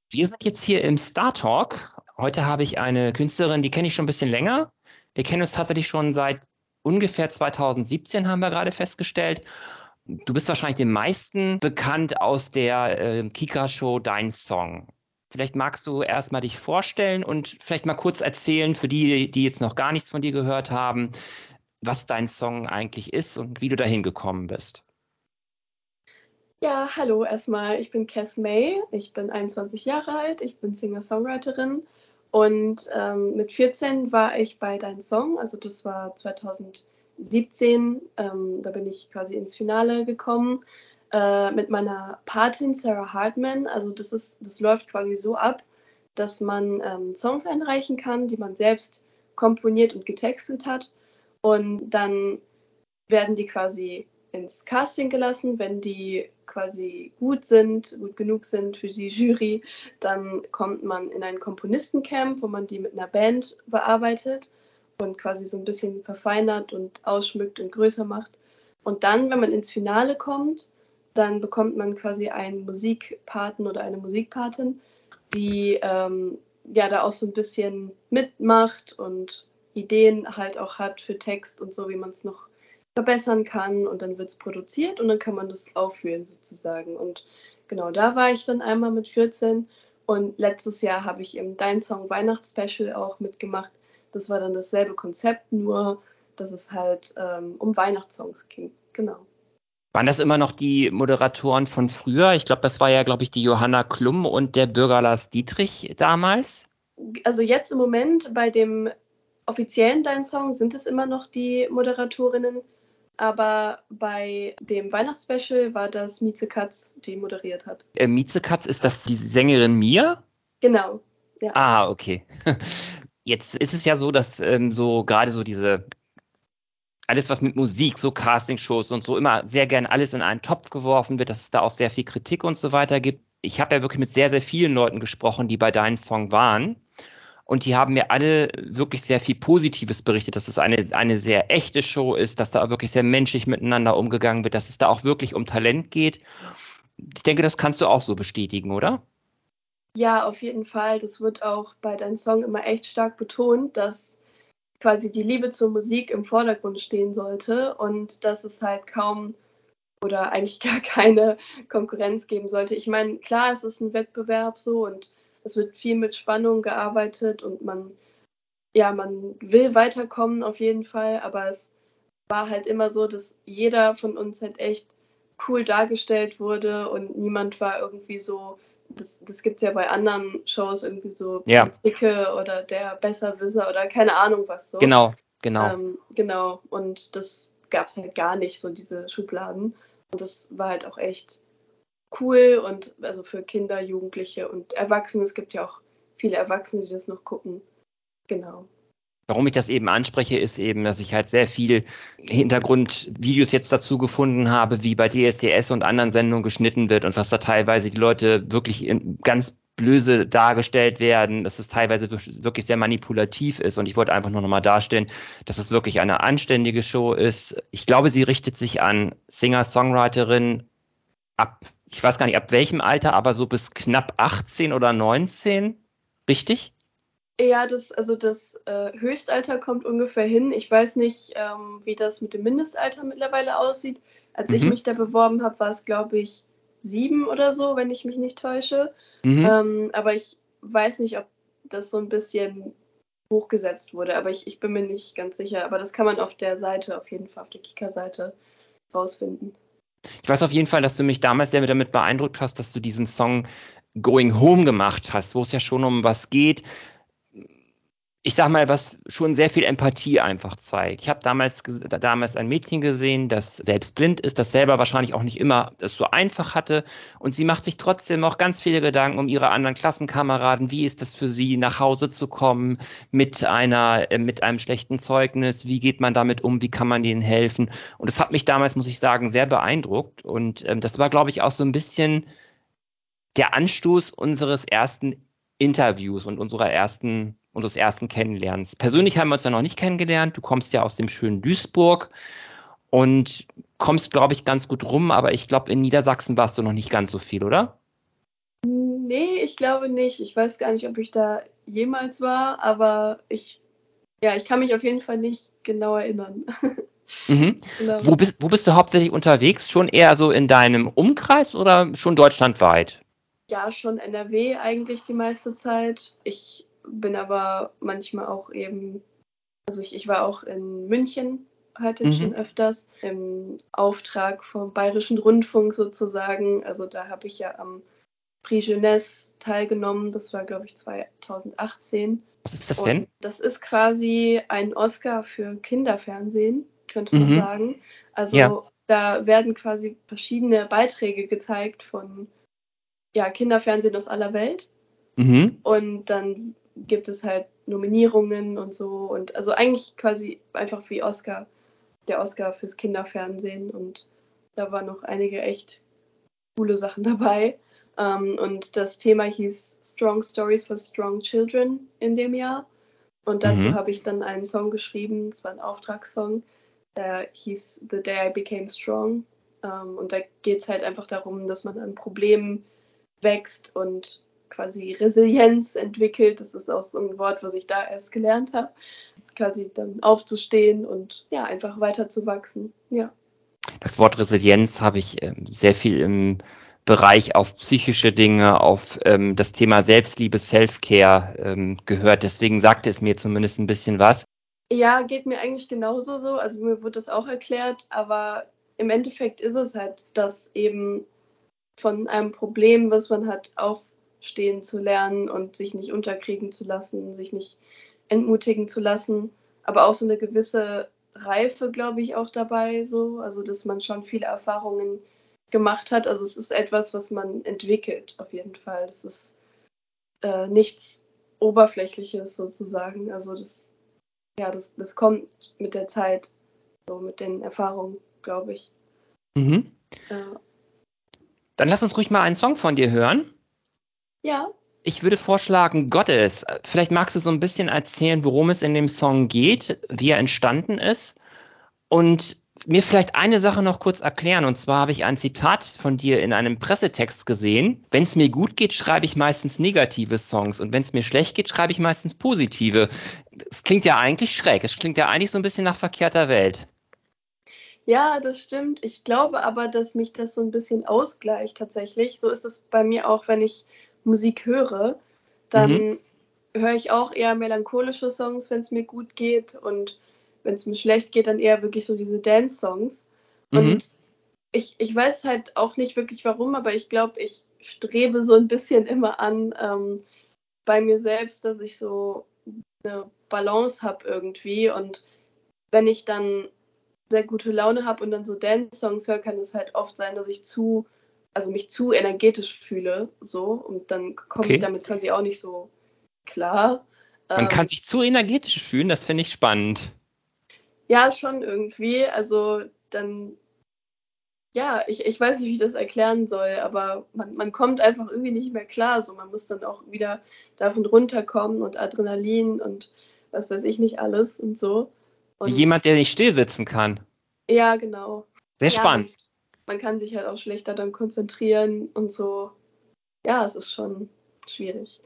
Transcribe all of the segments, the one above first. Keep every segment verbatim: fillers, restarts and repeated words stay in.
Wir sind jetzt hier im Star Talk. Heute habe ich eine Künstlerin, die kenne ich schon ein bisschen länger. Wir kennen uns tatsächlich schon seit ungefähr zweitausendsiebzehn, haben wir gerade festgestellt. Du bist wahrscheinlich den meisten bekannt aus der äh, Kika-Show Dein Song. Vielleicht magst du erstmal dich vorstellen und vielleicht mal kurz erzählen, für die, die jetzt noch gar nichts von dir gehört haben, was dein Song eigentlich ist und wie du dahin gekommen bist. Ja, hallo erstmal. Ich bin Cass May. Ich bin einundzwanzig Jahre alt. Ich bin Singer-Songwriterin. Und ähm, mit vierzehn war ich bei Dein Song. Also das war zweitausendsiebzehn. Ähm, da bin ich quasi ins Finale gekommen äh, mit meiner Patin Sarah Hartman. Also das ist, das läuft quasi so ab, dass man ähm, Songs einreichen kann, die man selbst komponiert und getextet hat. Und dann werden die quasi ins Casting gelassen. Wenn die quasi gut sind, gut genug sind für die Jury, dann kommt man in ein Komponistencamp, wo man die mit einer Band bearbeitet und quasi so ein bisschen verfeinert und ausschmückt und größer macht. Und dann, wenn man ins Finale kommt, dann bekommt man quasi einen Musikpaten oder eine Musikpatin, die ähm, ja da auch so ein bisschen mitmacht und Ideen halt auch hat für Text und so, wie man es noch verbessern kann, und dann wird es produziert und dann kann man das aufführen sozusagen. Und genau, da war ich dann einmal mit vierzehn, und letztes Jahr habe ich im Dein Song Weihnachtsspecial auch mitgemacht. Das war dann dasselbe Konzept, nur dass es halt ähm, um Weihnachtssongs ging. Genau. Waren das immer noch die Moderatoren von früher? Ich glaube, das war ja, glaube ich, die Johanna Klum und der Bürger Lars Dietrich damals. Also jetzt im Moment bei dem offiziellen Dein Song sind es immer noch die Moderatorinnen, aber bei dem Weihnachtsspecial war das Mieze Katz, die moderiert hat. Äh, Mieze Katz, ist das die Sängerin Mia? Genau, ja. Ah, okay. Jetzt ist es ja so, dass ähm, so gerade so diese, alles was mit Musik, so Castingshows und so immer sehr gern alles in einen Topf geworfen wird, dass es da auch sehr viel Kritik und so weiter gibt. Ich habe ja wirklich mit sehr, sehr vielen Leuten gesprochen, die bei Dein Song waren. Und die haben mir alle wirklich sehr viel Positives berichtet, dass es eine, eine sehr echte Show ist, dass da auch wirklich sehr menschlich miteinander umgegangen wird, dass es da auch wirklich um Talent geht. Ich denke, das kannst du auch so bestätigen, oder? Ja, auf jeden Fall. Das wird auch bei Dein Song immer echt stark betont, dass quasi die Liebe zur Musik im Vordergrund stehen sollte und dass es halt kaum oder eigentlich gar keine Konkurrenz geben sollte. Ich meine, klar, es ist ein Wettbewerb so, und es wird viel mit Spannung gearbeitet und man, ja, man will weiterkommen auf jeden Fall, aber es war halt immer so, dass jeder von uns halt echt cool dargestellt wurde und niemand war irgendwie so, das, das gibt es ja bei anderen Shows, irgendwie so Ja, Prinz Dicke oder der Besserwisser oder keine Ahnung was so. genau, genau. Ähm, genau, und das gab es halt gar nicht, so diese Schubladen. Und das war halt auch echt cool, und also für Kinder, Jugendliche und Erwachsene. Es gibt ja auch viele Erwachsene, die das noch gucken. Genau. Warum ich das eben anspreche, ist eben, dass ich halt sehr viel Hintergrundvideos jetzt dazu gefunden habe, wie bei D S D S und anderen Sendungen geschnitten wird und was da teilweise die Leute wirklich in, ganz blöse dargestellt werden, dass es teilweise wirklich sehr manipulativ ist. Und ich wollte einfach nur nochmal darstellen, dass es wirklich eine anständige Show ist. Ich glaube, sie richtet sich an Singer-Songwriterinnen ab, ich weiß gar nicht ab welchem Alter, aber so bis knapp achtzehn oder neunzehn. Richtig? Ja, das, also das äh, Höchstalter kommt ungefähr hin. Ich weiß nicht, ähm, wie das mit dem Mindestalter mittlerweile aussieht. Als ich Mhm. mich da beworben habe, war es, glaube ich, sieben oder so, wenn ich mich nicht täusche. Mhm. Ähm, aber ich weiß nicht, ob das so ein bisschen hochgesetzt wurde. Aber ich, ich bin mir nicht ganz sicher. Aber das kann man auf der Seite, auf jeden Fall auf der Kika-Seite rausfinden. Ich weiß auf jeden Fall, dass du mich damals sehr damit beeindruckt hast, dass du diesen Song Going Home gemacht hast, wo es ja schon um was geht. Ich sag mal, was schon sehr viel Empathie einfach zeigt. Ich habe damals, damals ein Mädchen gesehen, das selbst blind ist, das selber wahrscheinlich auch nicht immer es so einfach hatte. Und sie macht sich trotzdem noch ganz viele Gedanken um ihre anderen Klassenkameraden. Wie ist es für sie, nach Hause zu kommen mit einer, äh, mit einem schlechten Zeugnis? Wie geht man damit um? Wie kann man denen helfen? Und das hat mich damals, muss ich sagen, sehr beeindruckt. Und ähm, das war, glaube ich, auch so ein bisschen der Anstoß unseres ersten Interviews und unserer ersten, unseres ersten Kennenlernens. Persönlich haben wir uns ja noch nicht kennengelernt. Du kommst ja aus dem schönen Duisburg und kommst, glaube ich, ganz gut rum, aber ich glaube, in Niedersachsen warst du noch nicht ganz so viel, oder? Nee, ich glaube nicht. Ich weiß gar nicht, ob ich da jemals war, aber ich, ja, ich kann mich auf jeden Fall nicht genau erinnern. Mhm. Genau. Wo bist, wo bist du hauptsächlich unterwegs? Schon eher so in deinem Umkreis oder schon deutschlandweit? Ja, schon N R W eigentlich die meiste Zeit. Ich bin aber manchmal auch eben, also ich, ich war auch in München halt jetzt schon Mhm. öfters im Auftrag vom Bayerischen Rundfunk sozusagen. Also da habe ich ja am Prix Jeunesse teilgenommen. Das war, glaube ich, zweitausendachtzehn. Was ist das Und denn? das ist quasi ein Oscar für Kinderfernsehen, könnte man Mhm. sagen. Ja. Also da werden quasi verschiedene Beiträge gezeigt von ja, Kinderfernsehen aus aller Welt. Mhm. Und dann gibt es halt Nominierungen und so. Und also eigentlich quasi einfach wie Oscar, der Oscar fürs Kinderfernsehen. Und da waren noch einige echt coole Sachen dabei. Um, und das Thema hieß Strong Stories for Strong Children in dem Jahr. Und dazu Mhm. habe ich dann einen Song geschrieben, es war ein Auftragssong, der hieß The Day I Became Strong. Um, und da geht es halt einfach darum, dass man an Problemen wächst und quasi Resilienz entwickelt. Das ist auch so ein Wort, was ich da erst gelernt habe. Quasi dann aufzustehen und ja, einfach weiter zu wachsen. Ja. Das Wort Resilienz habe ich ähm, sehr viel im Bereich auf psychische Dinge, auf ähm, das Thema Selbstliebe, Self-Care ähm, gehört. Deswegen sagte es mir zumindest ein bisschen was. Ja, geht mir eigentlich genauso so. Also mir wurde das auch erklärt, aber im Endeffekt ist es halt, dass eben von einem Problem, was man hat, aufstehen zu lernen und sich nicht unterkriegen zu lassen, sich nicht entmutigen zu lassen, aber auch so eine gewisse Reife, glaube ich, auch dabei so, also dass man schon viele Erfahrungen gemacht hat. Also es ist etwas, was man entwickelt, auf jeden Fall. Das ist äh, nichts Oberflächliches sozusagen. Also das, ja, das, das kommt mit der Zeit, so mit den Erfahrungen, glaube ich. Mhm. Äh, Dann lass uns ruhig mal einen Song von dir hören. ja, Ich würde vorschlagen, Goddess. Vielleicht magst du so ein bisschen erzählen, worum es in dem Song geht, wie er entstanden ist und mir vielleicht eine Sache noch kurz erklären. Und zwar habe ich ein Zitat von dir in einem Pressetext gesehen. Wenn es mir gut geht, schreibe ich meistens negative Songs und wenn es mir schlecht geht, schreibe ich meistens positive. Das klingt ja eigentlich schräg. Es klingt ja eigentlich so ein bisschen nach verkehrter Welt. Ja, das stimmt. Ich glaube aber, dass mich das so ein bisschen ausgleicht tatsächlich. So ist es bei mir auch, wenn ich Musik höre. Mhm. Dann höre ich auch eher melancholische Songs, wenn es mir gut geht. Und wenn es mir schlecht geht, dann eher wirklich so diese Dance-Songs. Mhm. Und ich, ich weiß halt auch nicht wirklich warum, aber ich glaube, ich strebe so ein bisschen immer an ähm, bei mir selbst, dass ich so eine Balance habe irgendwie. Und wenn ich dann sehr gute Laune habe und dann so Dance-Songs höre, kann es halt oft sein, dass ich zu, also mich zu energetisch fühle, so, und dann komme ich Okay. damit quasi auch nicht so klar. Man kann Ähm, sich zu energetisch fühlen, das finde ich spannend. ja, schon irgendwie, also dann, ja, ich, ich weiß nicht, wie ich das erklären soll, aber man, man kommt einfach irgendwie nicht mehr klar, so, man muss dann auch wieder davon runterkommen und Adrenalin und was weiß ich nicht alles und so. Wie Und jemand, der nicht still sitzen kann. ja, genau. Sehr Ja, man, spannend. man kann sich halt auch schlechter dann konzentrieren und so. Ja, es ist schon schwierig.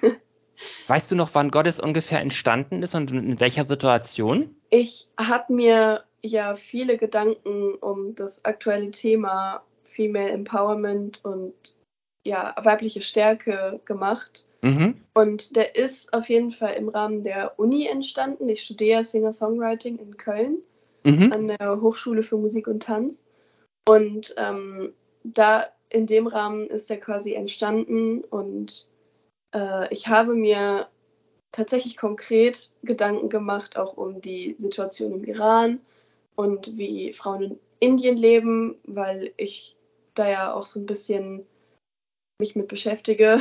Weißt du noch, wann Goddess ungefähr entstanden ist und in welcher Situation? Ich habe mir ja viele Gedanken um das aktuelle Thema Female Empowerment und ja, weibliche Stärke gemacht. Mhm. Und der ist auf jeden Fall im Rahmen der Uni entstanden. Ich studiere Singer-Songwriting in Köln Mhm. an der Hochschule für Musik und Tanz. Und ähm, da in dem Rahmen ist er quasi entstanden und äh, ich habe mir tatsächlich konkret Gedanken gemacht, auch um die Situation im Iran und wie Frauen in Indien leben, weil ich da ja auch so ein bisschen mich mit beschäftige,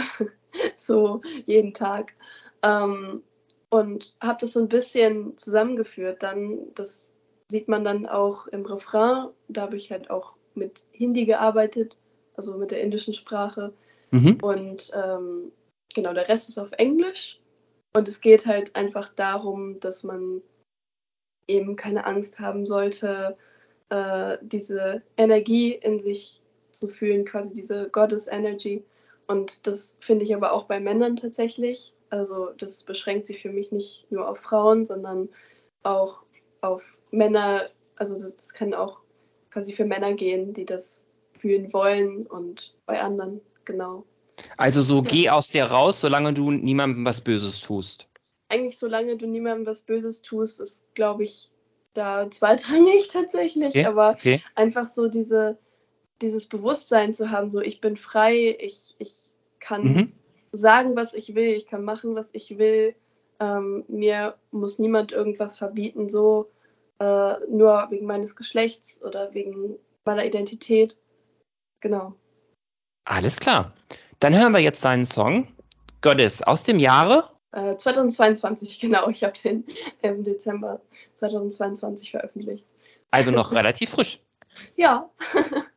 so jeden Tag. Ähm, und habe das so ein bisschen zusammengeführt. Dann, das sieht man dann auch im Refrain. Da habe ich halt auch mit Hindi gearbeitet, also mit der indischen Sprache. Mhm. Und ähm, genau, der Rest ist auf Englisch. Und es geht halt einfach darum, dass man eben keine Angst haben sollte, äh, diese Energie in sich zu fühlen, quasi diese Goddess Energy. Und das finde ich aber auch bei Männern tatsächlich. Also das beschränkt sich für mich nicht nur auf Frauen, sondern auch auf Männer. Also das, das kann auch quasi für Männer gehen, die das fühlen wollen und bei anderen, genau. Also so Ja. geh aus dir raus, solange du niemandem was Böses tust. Eigentlich, solange du niemandem was Böses tust, ist, glaube ich, da zweitrangig tatsächlich. Okay, Aber okay. einfach so diese, dieses Bewusstsein zu haben, so ich bin frei, ich, ich kann Mhm. sagen, was ich will, ich kann machen, was ich will. Ähm, mir muss niemand irgendwas verbieten, so äh, nur wegen meines Geschlechts oder wegen meiner Identität. Genau. Alles klar. Dann hören wir jetzt deinen Song. Goddess aus dem Jahre. Äh, zweitausendzweiundzwanzig, genau. Ich habe den im Dezember zweitausendzweiundzwanzig veröffentlicht. Also noch relativ frisch. Ja.